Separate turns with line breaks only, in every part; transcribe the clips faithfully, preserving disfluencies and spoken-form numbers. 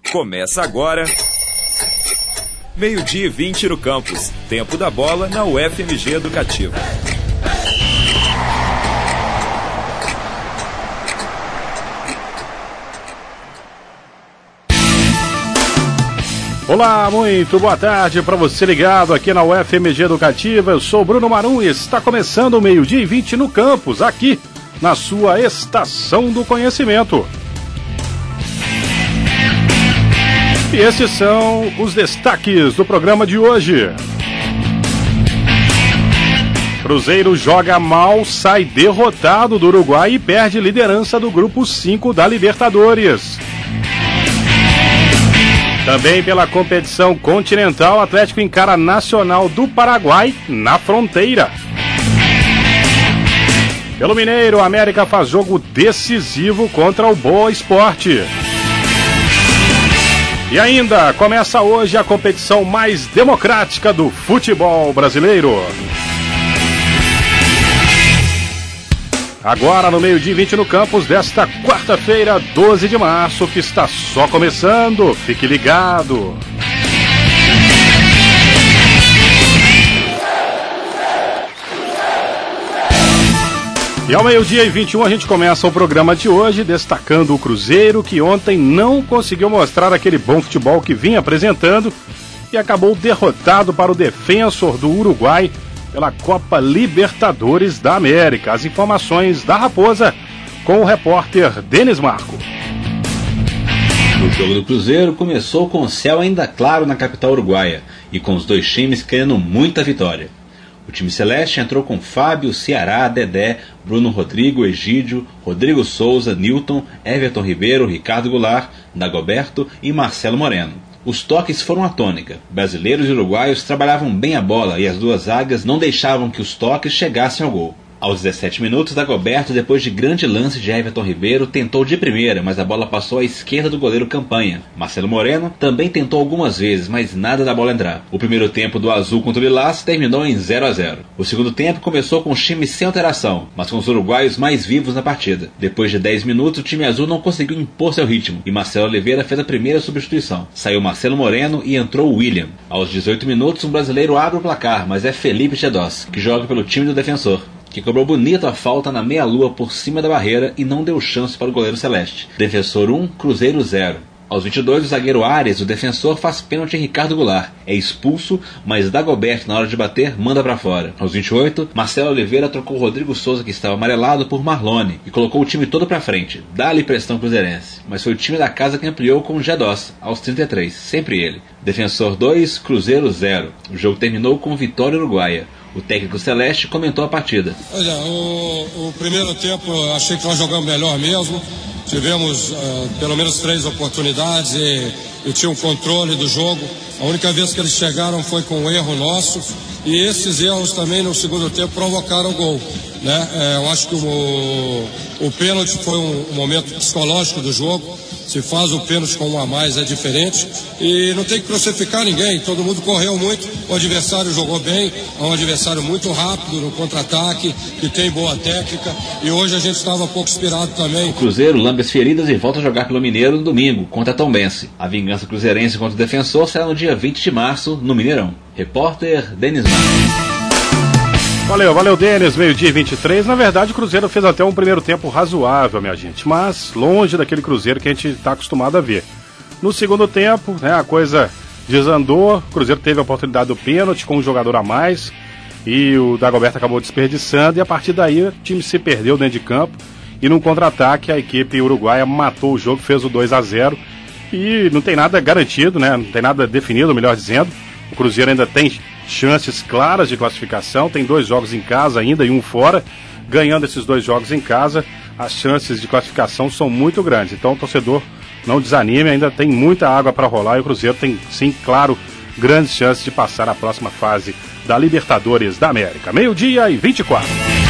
Começa agora, meio-dia e vinte no campus. Tempo da bola na U F M G Educativa.
Olá, muito boa tarde para você ligado aqui na U F M G Educativa. Eu sou Bruno Marum e está começando o meio-dia e vinte no campus, aqui na sua Estação do Conhecimento. E esses são os destaques do programa de hoje. Cruzeiro joga mal, sai derrotado do Uruguai e perde liderança do Grupo cinco da Libertadores. Também pela competição continental, Atlético encara Nacional do Paraguai na fronteira. Pelo Mineiro, América faz jogo decisivo contra o Boa Esporte. E ainda começa hoje a competição mais democrática do futebol brasileiro. Agora no meio-dia e vinte no campus desta quarta-feira, doze de março, que está só começando. Fique ligado. E ao meio-dia e vinte e um a gente começa o programa de hoje destacando o Cruzeiro, que ontem não conseguiu mostrar aquele bom futebol que vinha apresentando e acabou derrotado para o Defensor do Uruguai pela Copa Libertadores da América. As informações da Raposa com o repórter Denis Marco.
O jogo do Cruzeiro começou com o céu ainda claro na capital uruguaia e com os dois times querendo muita vitória. O time celeste entrou com Fábio, Ceará, Dedé, Bruno Rodrigo, Egídio, Rodrigo Souza, Nilton, Everton Ribeiro, Ricardo Goulart, Dagoberto e Marcelo Moreno. Os toques foram a tônica. Brasileiros e uruguaios trabalhavam bem a bola e as duas zagas não deixavam que os toques chegassem ao gol. Aos dezessete minutos, Dagoberto, depois de grande lance de Everton Ribeiro, tentou de primeira, mas a bola passou à esquerda do goleiro Campanha. Marcelo Moreno também tentou algumas vezes, mas nada da bola entrar. O primeiro tempo do Azul contra o Lilás terminou em zero a zero. O segundo tempo começou com os times sem alteração, mas com os uruguaios mais vivos na partida. Depois de dez minutos, o time azul não conseguiu impor seu ritmo, e Marcelo Oliveira fez a primeira substituição. Saiu Marcelo Moreno e entrou o William. Aos dezoito minutos, um brasileiro abre o placar, mas é Felipe Chedós, que joga pelo time do Defensor, que cobrou bonita a falta na meia-lua por cima da barreira e não deu chance para o goleiro celeste. Defensor um, Cruzeiro zero. Aos vinte e dois, o zagueiro Ares, o Defensor, faz pênalti em Ricardo Goulart. É expulso, mas Dagoberto, na hora de bater, manda para fora. Aos vinte e oito, Marcelo Oliveira trocou Rodrigo Souza, que estava amarelado, por Marlone, e colocou o time todo para frente. Dá-lhe pressão cruzeirense. Mas foi o time da casa que ampliou com o Gedós, aos trinta e três, sempre ele. Defensor dois, Cruzeiro zero. O jogo terminou com vitória uruguaia. O técnico celeste comentou a partida.
Olha, o, o primeiro tempo achei que nós jogamos melhor mesmo. Tivemos uh, pelo menos três oportunidades e, e tinha um controle do jogo. A única vez que eles chegaram foi com um erro nosso. E esses erros também no segundo tempo provocaram o gol, né? É, eu acho que o, o pênalti foi um, um momento psicológico do jogo. Se faz o pênalti com um a mais é diferente e não tem que crucificar ninguém, todo mundo correu muito, o adversário jogou bem, é um adversário muito rápido no contra-ataque, que tem boa técnica e hoje a gente estava um pouco inspirado também.
O Cruzeiro lambe as feridas e volta a jogar pelo Mineiro no domingo, contra a Tombense. A vingança cruzeirense contra o Defensor será no dia vinte de março, no Mineirão. Repórter Denis Marques.
Valeu, valeu, Denis, meio-dia e vinte e três. Na verdade, o Cruzeiro fez até um primeiro tempo razoável, minha gente, mas longe daquele Cruzeiro que a gente está acostumado a ver. No segundo tempo, né, a coisa desandou, o Cruzeiro teve a oportunidade do pênalti com um jogador a mais e o Dagoberto acabou desperdiçando e a partir daí o time se perdeu dentro de campo e num contra-ataque a equipe uruguaia matou o jogo, fez o dois a zero e não tem nada garantido, né, não tem nada definido, melhor dizendo. O Cruzeiro ainda tem chances claras de classificação, tem dois jogos em casa ainda e um fora. Ganhando esses dois jogos em casa, as chances de classificação são muito grandes. Então o torcedor não desanime, ainda tem muita água para rolar e o Cruzeiro tem, sim, claro, grandes chances de passar a próxima fase da Libertadores da América. Meio-dia e vinte e quatro.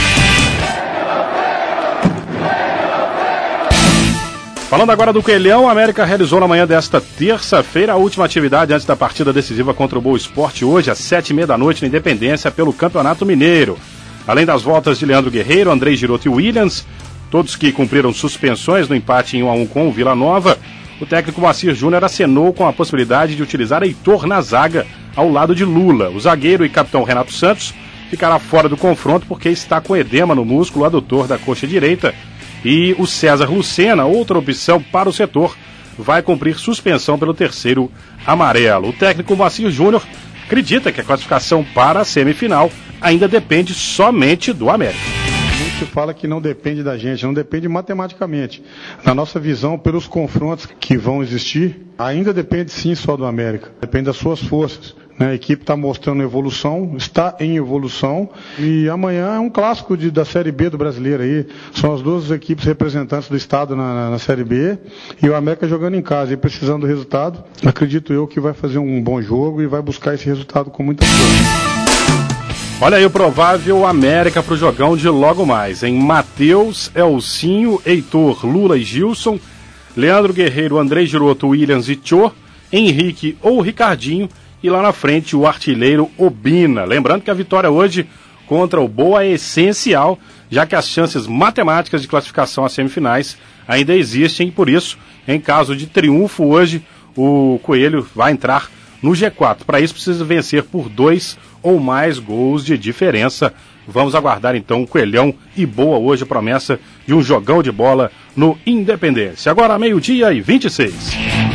Falando agora do Coelhão, a América realizou na manhã desta terça-feira a última atividade antes da partida decisiva contra o Boa Esporte hoje às sete e meia da noite na Independência pelo Campeonato Mineiro. Além das voltas de Leandro Guerreiro, Andrei Giroto e Williams, todos que cumpriram suspensões no empate em um a um com o Vila Nova, o técnico Moacir Júnior acenou com a possibilidade de utilizar Heitor na zaga ao lado de Lula. O zagueiro e capitão Renato Santos ficará fora do confronto porque está com edema no músculo adutor da coxa direita. E o César Lucena, outra opção para o setor, vai cumprir suspensão pelo terceiro amarelo. O técnico Moacir Júnior acredita que a classificação para a semifinal ainda depende somente do América.
Se fala que não depende da gente, não depende matematicamente. Na nossa visão, pelos confrontos que vão existir, ainda depende sim só do América. Depende das suas forças. A equipe está mostrando evolução, está em evolução, e amanhã é um clássico de, da Série B do Brasileiro aí. São as duas equipes representantes do estado na, na, na Série B, e o América jogando em casa e precisando do resultado. Acredito eu que vai fazer um bom jogo e vai buscar esse resultado com muita força.
Olha aí o provável América para o jogão de logo mais, em Matheus, Elcinho, Heitor, Lula e Gilson, Leandro Guerreiro, André Giroto, Williams e Tchô, Henrique ou Ricardinho, e lá na frente o artilheiro Obina. Lembrando que a vitória hoje contra o Boa é essencial, já que as chances matemáticas de classificação às semifinais ainda existem, e por isso, em caso de triunfo hoje, o Coelho vai entrar no G quatro. Para isso precisa vencer por dois ou mais gols de diferença. Vamos aguardar então o Coelhão e Boa hoje, a promessa de um jogão de bola no Independência. Agora meio-dia e vinte e seis.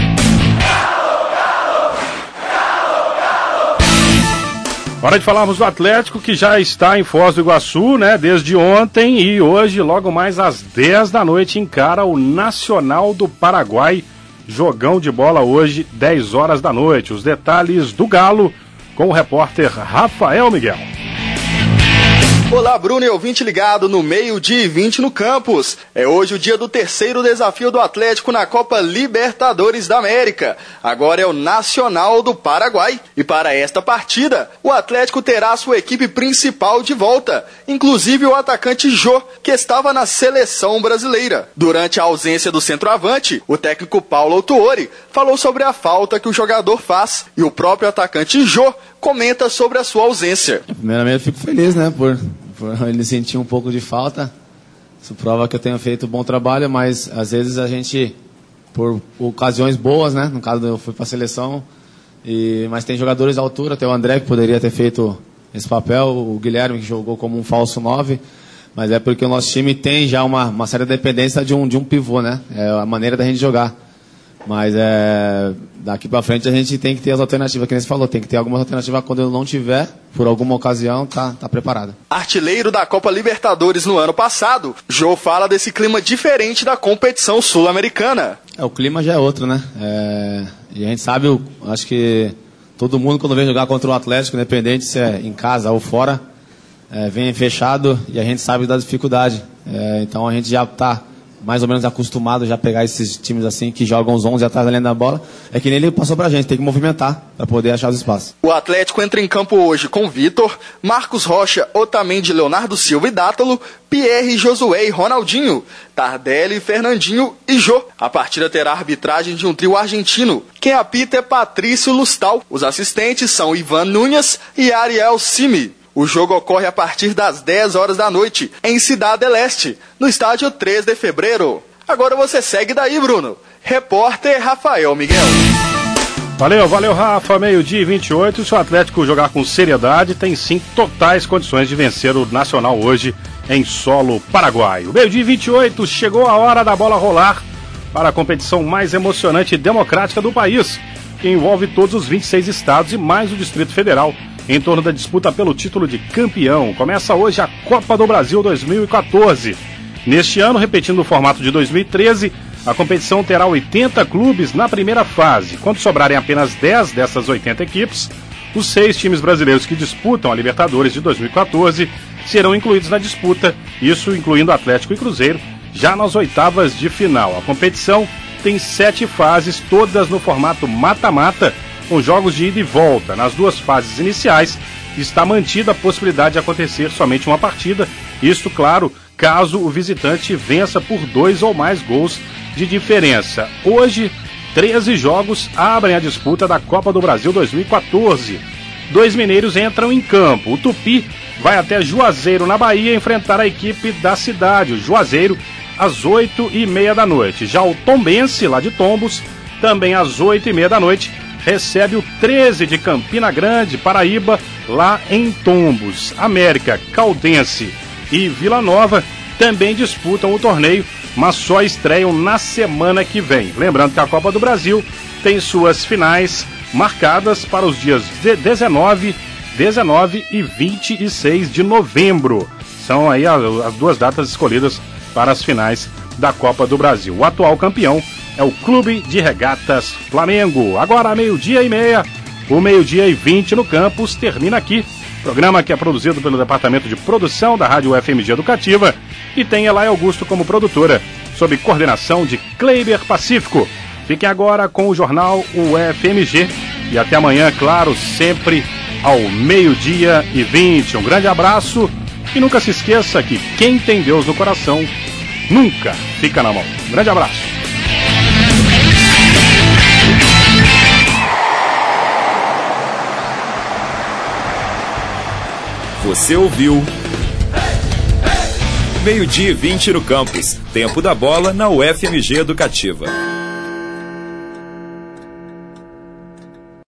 Hora de falarmos do Atlético, que já está em Foz do Iguaçu, né, desde ontem, e hoje, logo mais às dez da noite, encara o Nacional do Paraguai. Jogão de bola hoje, dez horas da noite. Os detalhes do Galo com o repórter Rafael Miguel.
Olá, Bruno e ouvinte ligado no meio-dia e vinte no campus. É hoje o dia do terceiro desafio do Atlético na Copa Libertadores da América. Agora é o Nacional do Paraguai. E para esta partida, o Atlético terá sua equipe principal de volta, inclusive o atacante Jô, que estava na seleção brasileira. Durante a ausência do centroavante, o técnico Paulo Autuori falou sobre a falta que o jogador faz, e o próprio atacante Jô comenta sobre a sua ausência.
Primeiramente eu fico feliz, né, por, por ele sentir um pouco de falta. Isso prova que eu tenho feito um bom trabalho, mas às vezes a gente, por ocasiões boas, né, no caso eu fui para a seleção, e, mas tem jogadores à altura, tem o André que poderia ter feito esse papel, o Guilherme que jogou como um falso nove, mas é porque o nosso time tem já uma, uma séria dependência de um, de um pivô, né, é a maneira da gente jogar. Mas é, daqui pra frente a gente tem que ter as alternativas, que nem você falou, tem que ter alguma alternativa quando ele não tiver, por alguma ocasião, tá, tá preparado.
Artilheiro da Copa Libertadores no ano passado, Jô fala desse clima diferente da competição sul-americana.
É, o clima já é outro, né? É, e a gente sabe, eu acho que todo mundo quando vem jogar contra o Atlético, independente se é em casa ou fora, é, vem fechado e a gente sabe da dificuldade. É, então a gente já tá mais ou menos acostumado já a pegar esses times assim que jogam os onze atrás da linha da bola. É que nem ele passou pra gente, tem que movimentar para poder achar os espaços.
O Atlético entra em campo hoje com Vitor, Marcos Rocha, Otamendi, Leonardo Silva e Dátalo, Pierre, Josué e Ronaldinho, Tardelli, Fernandinho e Jô. A partida terá a arbitragem de um trio argentino. Quem apita é Patrício Lustal. Os assistentes são Ivan Núñez e Ariel Simi. O jogo ocorre a partir das dez horas da noite, em Cidade del Este, no estádio três de fevereiro. Agora você segue daí, Bruno. Repórter Rafael Miguel.
Valeu, valeu, Rafa. Meio-dia e vinte e oito. Se o Atlético jogar com seriedade, tem sim totais condições de vencer o Nacional hoje em solo paraguaio. Meio-dia e vinte e oito, chegou a hora da bola rolar para a competição mais emocionante e democrática do país, que envolve todos os vinte e seis estados e mais o Distrito Federal, em torno da disputa pelo título de campeão. Começa hoje a Copa do Brasil dois mil e quatorze. Neste ano, repetindo o formato de dois mil e treze, a competição terá oitenta clubes na primeira fase. Quando sobrarem apenas dez dessas oitenta equipes, os seis times brasileiros que disputam a Libertadores de dois mil e quatorze serão incluídos na disputa, isso incluindo Atlético e Cruzeiro, já nas oitavas de final. A competição tem sete fases, todas no formato mata-mata, com jogos de ida e volta. Nas duas fases iniciais, está mantida a possibilidade de acontecer somente uma partida, isto, claro, caso o visitante vença por dois ou mais gols de diferença. Hoje, treze jogos abrem a disputa da Copa do Brasil dois mil e quatorze. Dois mineiros entram em campo. O Tupi vai até Juazeiro, na Bahia, enfrentar a equipe da cidade, o Juazeiro, às oito e meia da noite. Já o Tombense, lá de Tombos, também às oito e meia da noite, recebe o treze de Campina Grande, Paraíba, lá em Tombos. América, Caldense e Vila Nova também disputam o torneio, mas só estreiam na semana que vem. Lembrando que a Copa do Brasil tem suas finais marcadas para os dias dezenove, dezenove e vinte e seis de novembro. São aí as duas datas escolhidas para as finais da Copa do Brasil. O atual campeão é o Clube de Regatas Flamengo. Agora, meio-dia e meia, o meio-dia e vinte no campus, termina aqui. Programa que é produzido pelo Departamento de Produção da Rádio U F M G Educativa e tem Elay Augusto como produtora, sob coordenação de Kleiber Pacífico. Fiquem agora com o jornal U F M G e até amanhã, claro, sempre ao meio-dia e vinte. Um grande abraço e nunca se esqueça que quem tem Deus no coração nunca fica na mão. Um grande abraço.
Você ouviu meio-dia e vinte no campus. Tempo da bola na U F M G Educativa.